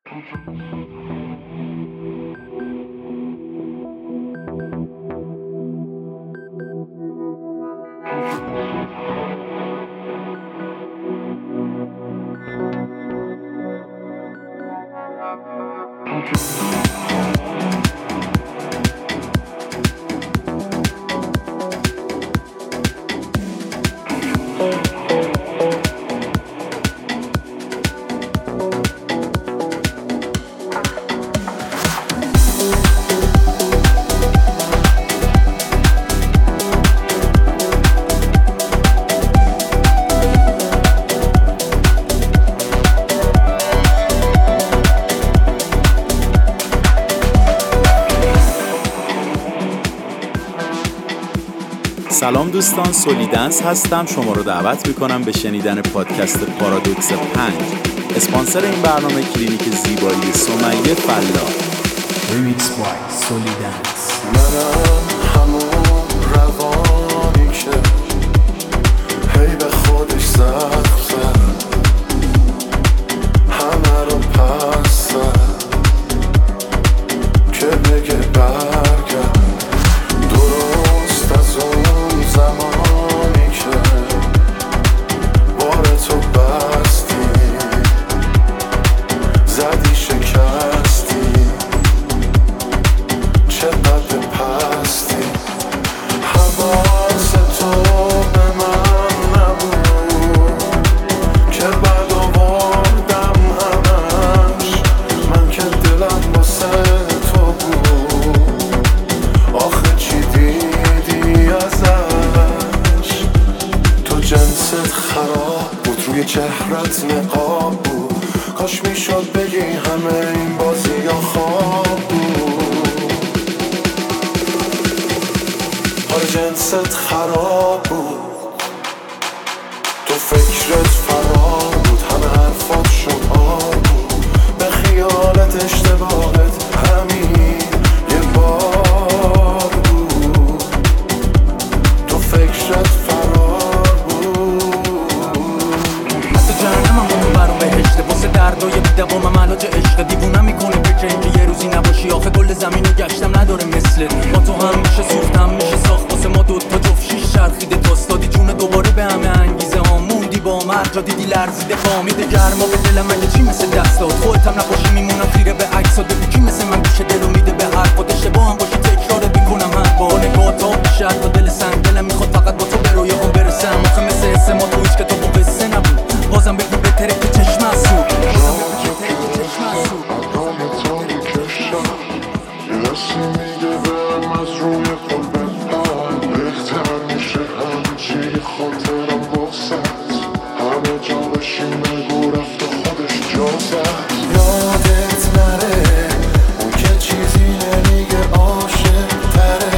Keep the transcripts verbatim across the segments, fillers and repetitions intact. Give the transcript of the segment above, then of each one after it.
سلام دوستان، سولیدنس هستم. شما رو دعوت میکنم به شنیدن پادکست پارادوکس پنج. اسپانسر این برنامه کلینیک زیبایی سمیه فلاح. ریمیکس بای سولیدنس. منم همون روانی که هی به خودش زخم زد، همه رو پس زد که بگه برگرد. درست از اون زمانی که بار تو بستی، زدی شکستی، چقدر پستی. حواس تو به من نبود که بد آوردم همش، من که دلم واسه تو بود. آخه چی دیدی ازش؟ تو جنست خراب بود، روی چهرت نقاب بود. کاش میشد بگی همه این بازی ها خواب بود. آره جنست خراب بود، تو فکرت فرار بود، همه حرفات شعار بود. به خیالت اشتباهت همین یه بار بود، تو فکرت فرار بود. حتی جهنم هم اون برام بهشته، واسه دردای بیدوام علاج عشق. دیوونم میکنه فکر اینکه یه روزی نباشی. آخه کل زمینو گشتم نداره مثلت. با تو هم میشه سوخت، هم میشه ساخت. واسه ما دوتا جفت شیش چرخیده تاست. دادی جون دوباره به همه انگیزه ها. موندی با هم هر جا دیدی لرزیده پا. میده گرما به دلم مگه چی مثل دستات؟ خودت هم نباشی میمونم خیره به عکسات. بگو کی مثل من گوشه دلو میده به حرفات. اشتباه هم باشی تکرارت میکنم من با نگاه تا بیشتر تا دل سنگ. دلم میخواد فقط با تو به رویه هم برسم. آخه مثل حس ما تو هیچ که تو با قصه نبود. بازم بگو بهتره که چشم هستو. یه میگه برم از روی قلبت پرد. بهتر میشه همچی خاطرم واسد. همه جا بشین بگو رفت و خودش جا زد. یادت نره اون که چیزی نمیگه عاشق تره.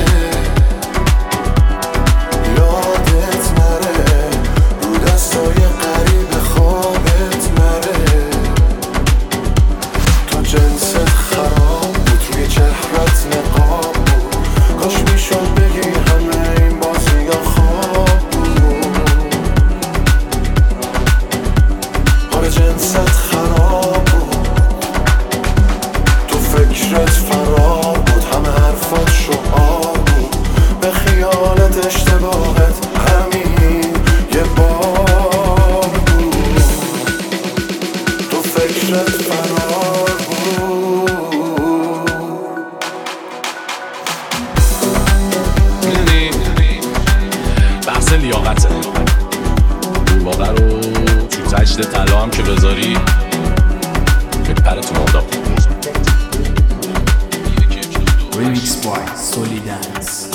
یادت نره رو دستای قریب خوابت نره. تو جنست خراب بود، روی چهرت نقاب بود. کاش میشد بگی همه این بازی ها خواب بود. آره جنست خراب بود، تو فکرت فرار بود، همه حرفات شعار بود. به خیالت اشتباهت همین یه بار بود، تو فکرت فرار بود. میدونی بحث لیاقته. این واقع رو تو تشت طلا هم که بذاری بپره تو مرداب. ریمیکس بای سولیدنس.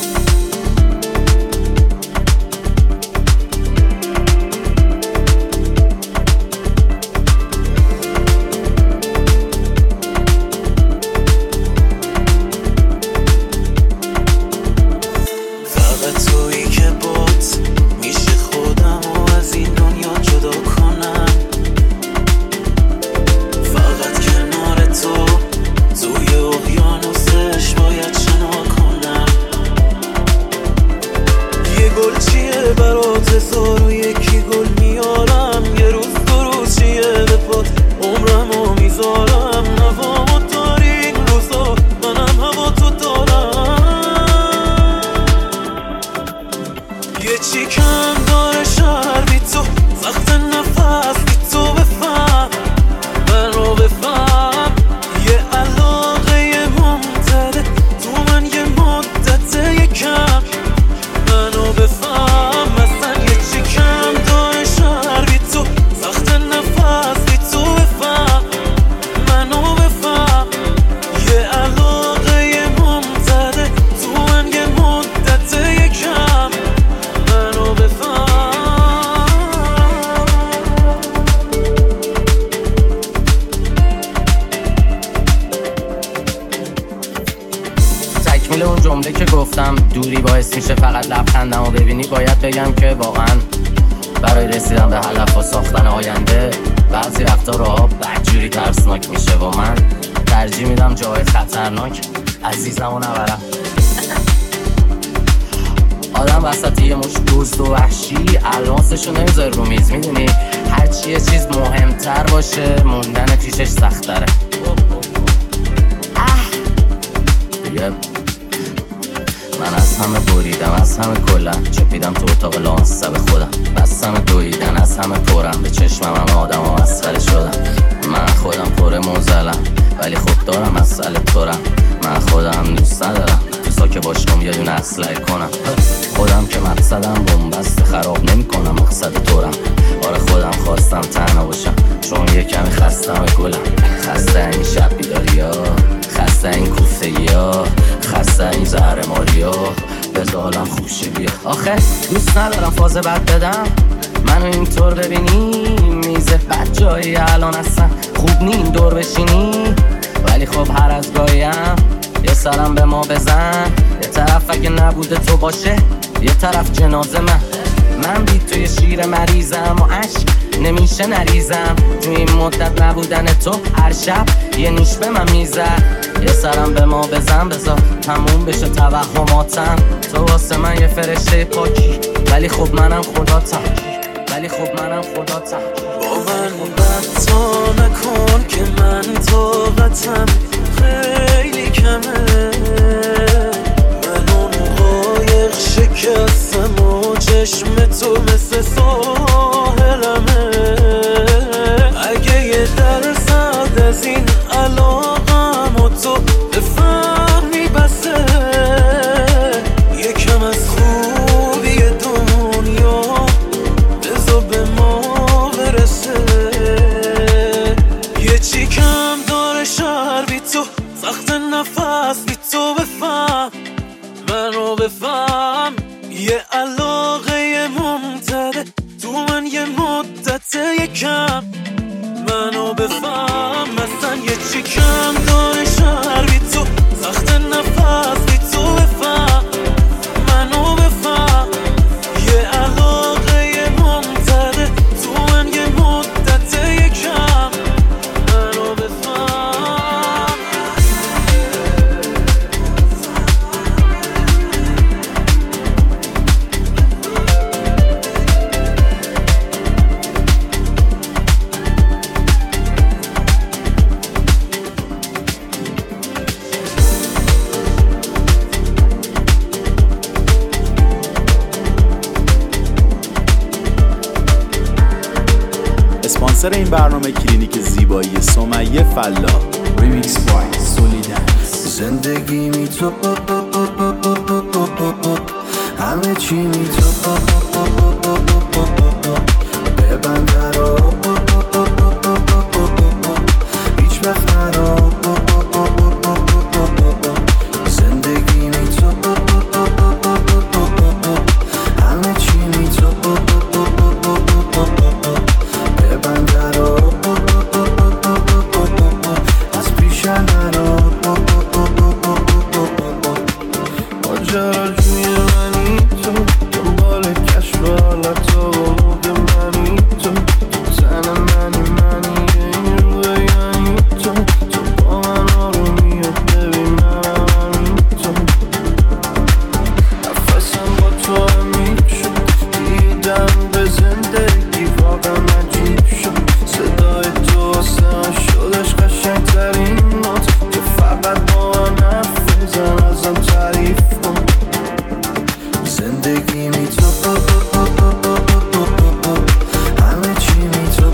فقط تویی که بات میشه خودم و از این دنیا جدا کنم. فقط کنار تو توی اقیانوسش باید شنا کنم. یه گل چیه برات هزار و یکی گل میارم. یه روز دو روز چیه به پات عمرمو میذارم. تکمیل اون جمله که گفتم دوری باعث میشه فقط لبخندم و ببینی باید بگم که واقعا برای رسیدن به هدف و ساختن آینده بعضی رفتارها بدجوری ترسناک میشه و من ترجیح میدم جای خطرناک عزیزم و نبرم. آدم وسط یه مش دزد و وحشی الماسشو نمیذاره رو میز، میدونی هرچی یه چیز مهمتر باشه موندن پیشش سختره. دیگه من از همه بریدم، از همه کلم چپیدم تو اتاق لانسه به خودم، بستم دویدن از همه پرم به چشمم هم آدم و مسخره شدم. من خودم پر موزلم ولی خب دارم مسئله تورم، من خودم دوست ندارم تو ساکه باشم یه دونه اسلحه کنم، خودم که مقصدم بومبست خراب نمی کنم مقصد تورم. آره خودم خواستم تنها باشم چون یه کمی خستم گلم، خسته این شب بیداری ها، خسته این کوفتگی ها، خسته این زهر ماری ها، بذارم خوشه بیا. آخه دوست ندارم فاز بد بدم منو اینطور ببینی، میزه بد جایی الان اصلا خوب نی این دور بشینی، ولی خب هر از گاهیم یه سرم به ما بزن، یه طرف اگه نبوده تو باشه یه طرف جنازه من، من بی توی شیر مریضم و عشق نمیشه نریزم، تو این مدت نبودن تو هر شب یه نیش به من میزد، یه سرم به ما بزن بذار تموم بشه توهماتم، تو واسه من یه فرشته پاکی ولی خب منم خداتم، ولی خب منم خداتم. با من بد تا نکن که من طاقتم خیلی کمه، من اون قایق شکستم و چشم تو مثل ساحلمه، اگه یه درصد از این علاقم و تو بفهمی بسه، یکم از خوبی دنیا بذار به ما برسه، یه چی کم داره شهر بی تو، سخت نفس بی تو، بفهم منو بفهم، یه علاقه ممتده تو من یه مدت یکم، منو بفهم مثلا یه چی کم داره شهر بی تو، سخت نفس بی تو، بفهم منو بفهم، یه علاقه ممتده تو من یه مدت یکم، منو بفهم. اسپانسر این برنامه کلینیک زیبایی سمیه فلاح. ریمیکس بای سولیدنس. زندگی می تو همه چی می تو ببند رو هیچ وقت نرو، زندگی می تو همه چی می تو ببند رو از پیش نرو، ماجراجوی منی تو، دنبال کشف حالت و مود منی تو، تو تن منی منی این روی یعنی تو، تو با من آرومی و ببینم همین تو، نفسم با تو همین شد، دیدم به زندگی واقعا عجیب شد، صدای تو واسه شدش قشنگترین نوت، تو فقط با من حرف بزن ازم تعریف کن، زندگی می تو همه چی می تو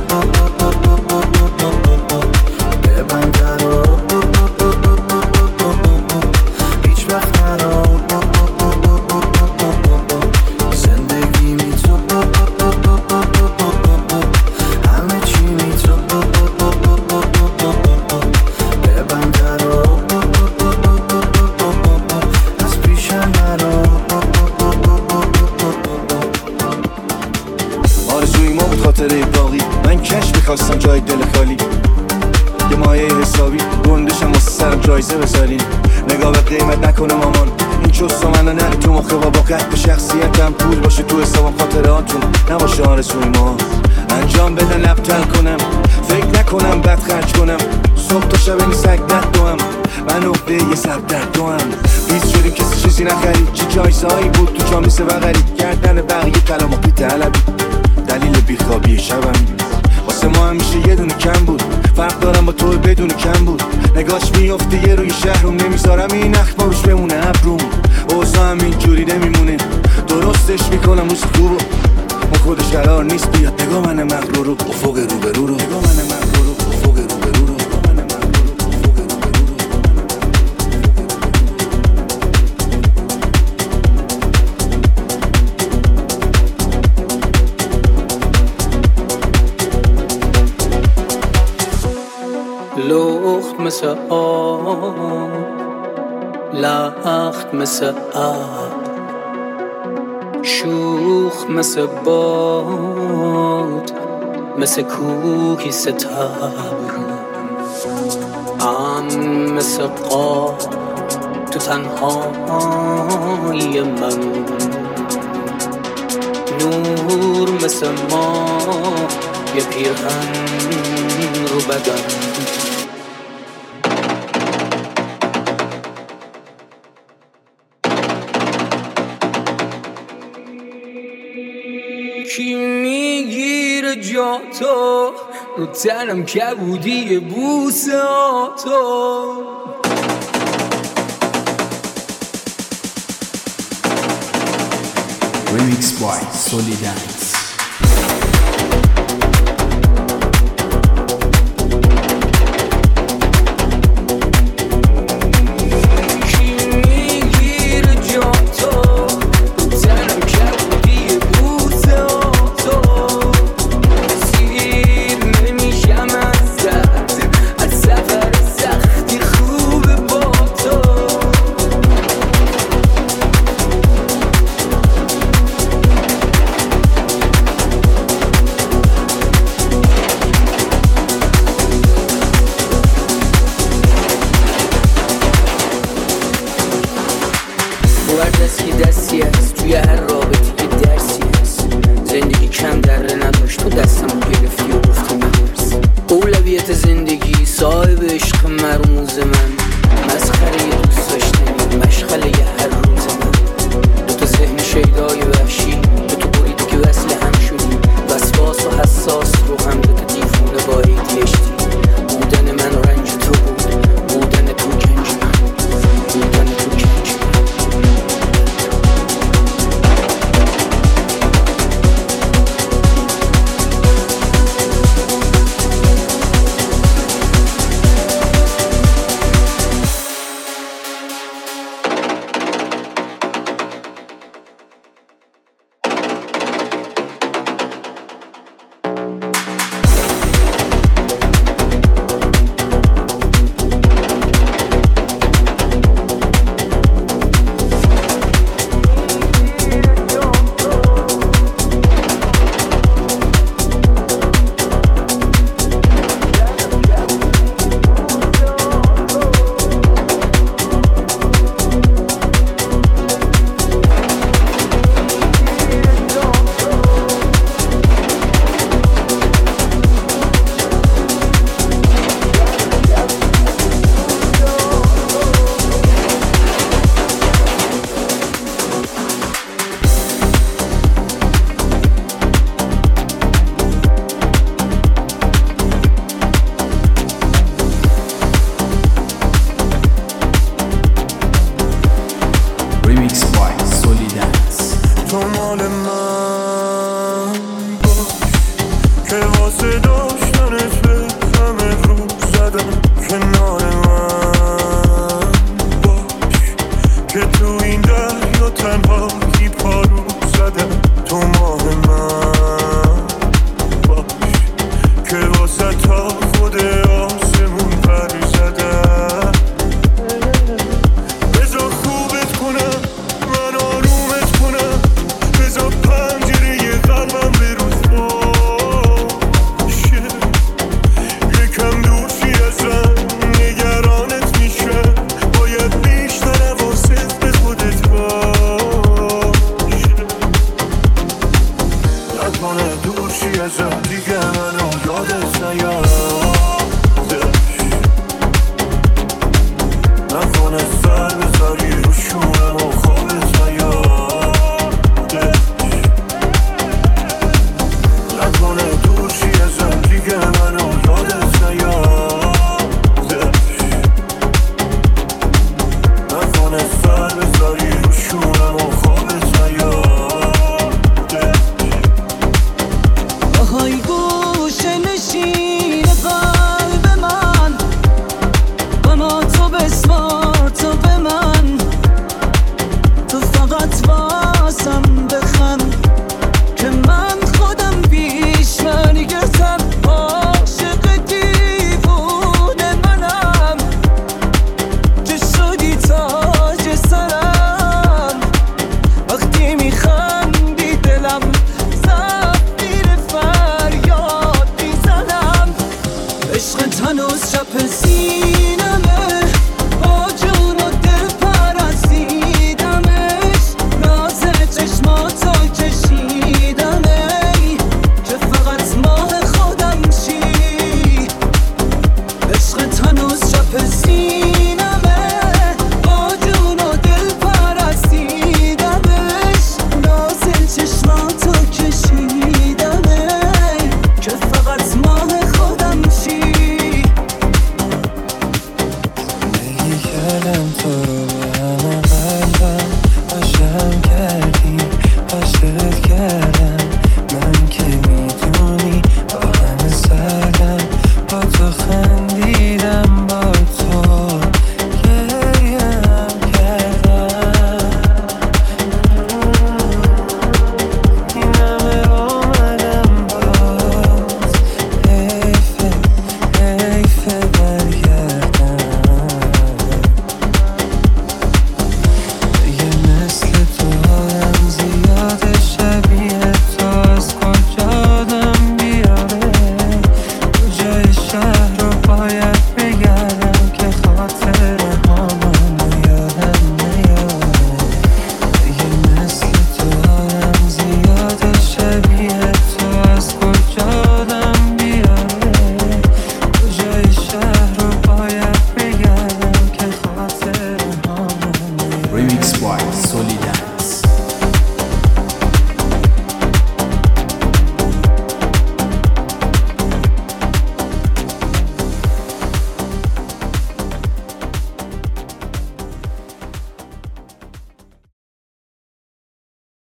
ببند رو هیچ وقت نرو، زندگی می تو همه چی می تو ببند رو از پیش نرو. آرزوی ما بود خاطره باقی، من کش میخواستم جای دل خالی، یه مایه حسابی گندشم واسه سرم جایزه بذارین، نگاه به قیمت نکنه مامان این چوسا منو نه تو مخه با قد به شخصیتم پول باشه تو حسابم خاطراتون نباشه آرزوی ما انجام بدن لبتر کنم فکر نکنم بد خرج کنم صبح تا شب این سگ ندوام من عقده یه سر در دوام بیز شدیم کسی چیزی نخرید چی جایزهایی بود تو جامیسه بغرید گردن بقیه کلام و بی طلبی دلیل بیخوابی شبم واسه ما همیشه یه دونه کم بود فرق دارم با تو بدون کم بود نگاش میفته یه روی شهرم نمیذارم این اخبار روش بمونه ابروم اوضاع هم اینجوری نمیمونه درستش میکنم روز خوبو اون خودش قرار نیست بیاد نگاه من مغرور رو افق رو به رو رو نگاه من مغرور رو افق رو به رو رو لخت مثل آب لخت مثل آب شوخ مثل باد مثل کوهی ستبر ام مثل قاب تو تنهای من نور مثل ما یه پیرهن رو بدن کی میگیره جا تو رو تنم کبودی بوسه تو Remix by Solidance. دستی دستی هست توی هر رابطی که درسی هست زندگی کم دره نداشت تو دستم گرفتی و گفتی نرس اولویت زندگی صاحب عشق مرموز من مسخره یه دوست داشتنی مشغله یه هر روز من دوتا ذهن شیدای وحشی دوتا بریدی که وصل هم شدیم وسواس و حساس رو هم دوتا دیفونه با ایدیشتی بودن من و رنج تو بود بودن تو گنج من بودن تو گنج هنوز چپ سینمه